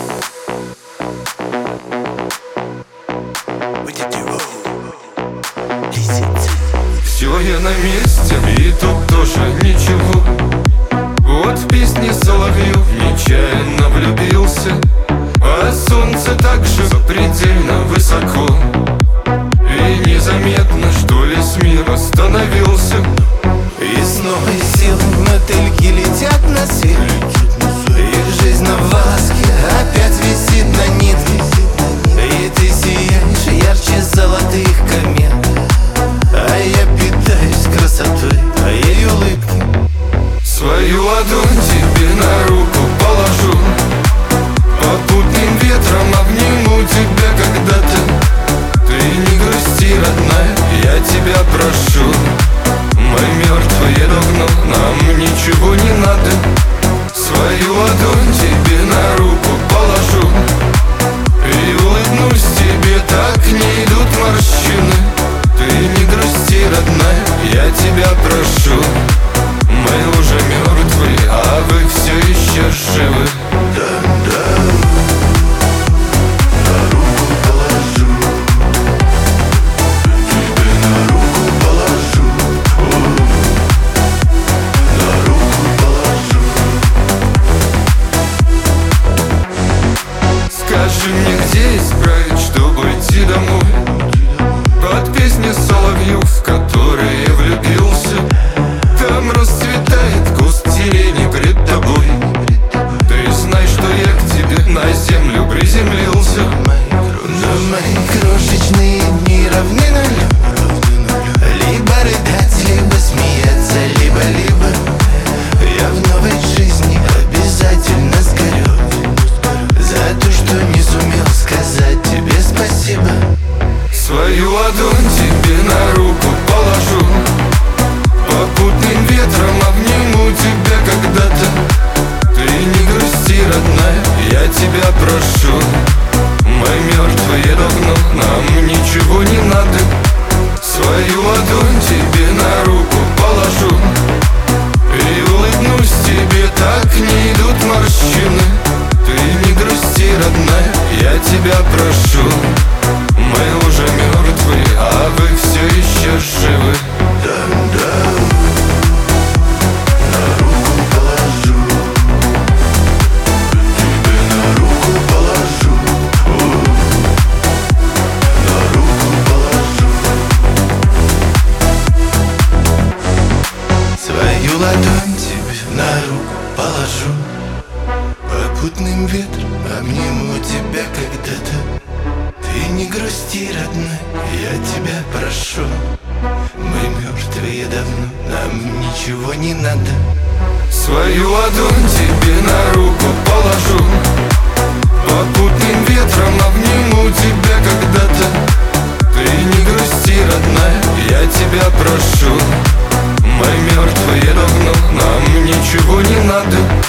Все, я на месте, и тут тоже ничего. Вот в песне соловьев нечаянно влюбился, а солнце также запредельно высоко. И незаметно, что весь мир остановился. И с новой силой мотыльки летят на свет. Их жизнь на волоске опять висит на нитке. И ты сияешь ярче золотых комет. А я питаюсь красотой твоей улыбки. Свою ладонь тебе на руку положу, попутным ветром обниму тебя когда-то. Ты не грусти, родная, я тебя прошу. Мы мертвые давно, нам ничего не надо. Свою ладонь тебе на руку положу и улыбнусь тебе, так не идут морщины. Ты не грусти, родная, я тебя прошу. Мы уже мертвые, а вы все еще живы. Скажи мне, где исправить, чтобы идти домой? Под песни соловьев, в которые влюбился. Там расцветает куст сирени пред тобой. Ты знай, что я к тебе на землю приземлился. Но мои крошечные дни равны нулю. Либо рыдать, либо смеяться, либо я в новой жизни обязательно сгорю за то, что не сумел сказать тебе спасибо. Свою ладонь тебе на руку положу, попутным ветром обниму тебя когда-то. Ты не грусти, родная, я тебя прошу. Мы мертвые давно, нам ничего не надо. Свою ладонь тебе на руку положу и улыбнусь тебе, так не идут морщины. Ты не грусти, родная, я тебя прошу. Мы уже мертвые, а вы все еще живы. Свою ладонь тебе на руку положу, попутным ветром обниму тебя когда-то. Ты не грусти, родная, я тебя прошу. Мы мертвые давно, нам ничего не надо. Свою ладонь тебе на руку положу, попутным ветром обниму тебя когда-то. Ты не грусти, родная, я тебя прошу. Мы мертвые давно, нам ничего не надо.